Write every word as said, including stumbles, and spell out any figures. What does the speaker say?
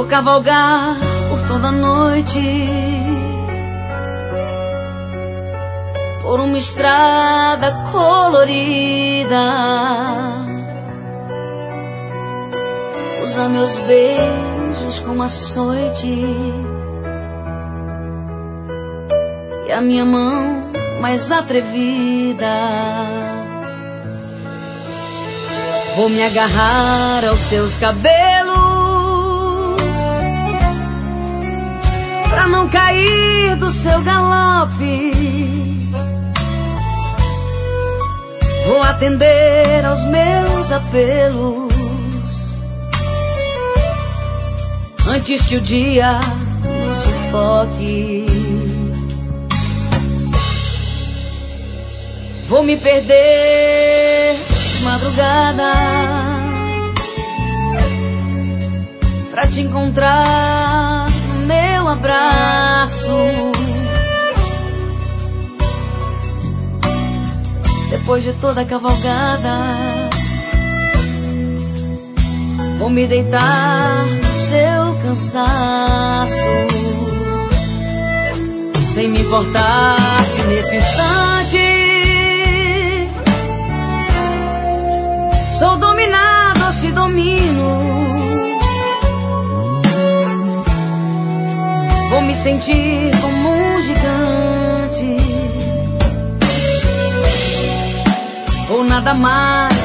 cavalgar por toda a noite, por uma estrada colorida, usar meus beijos como açoite e a minha mão mais atrevida. Vou me agarrar aos seus cabelos pra não cair do seu galope. Vou atender aos meus apelos antes que o dia nos sufoque. Vou me perder de madrugada pra te encontrar no meu abraço. Depois de toda a cavalgada, vou me deitar no seu cansaço, sem me importar se nesse instante sou dominado ou se domino. Vou me sentir como um gigante, ou nada mais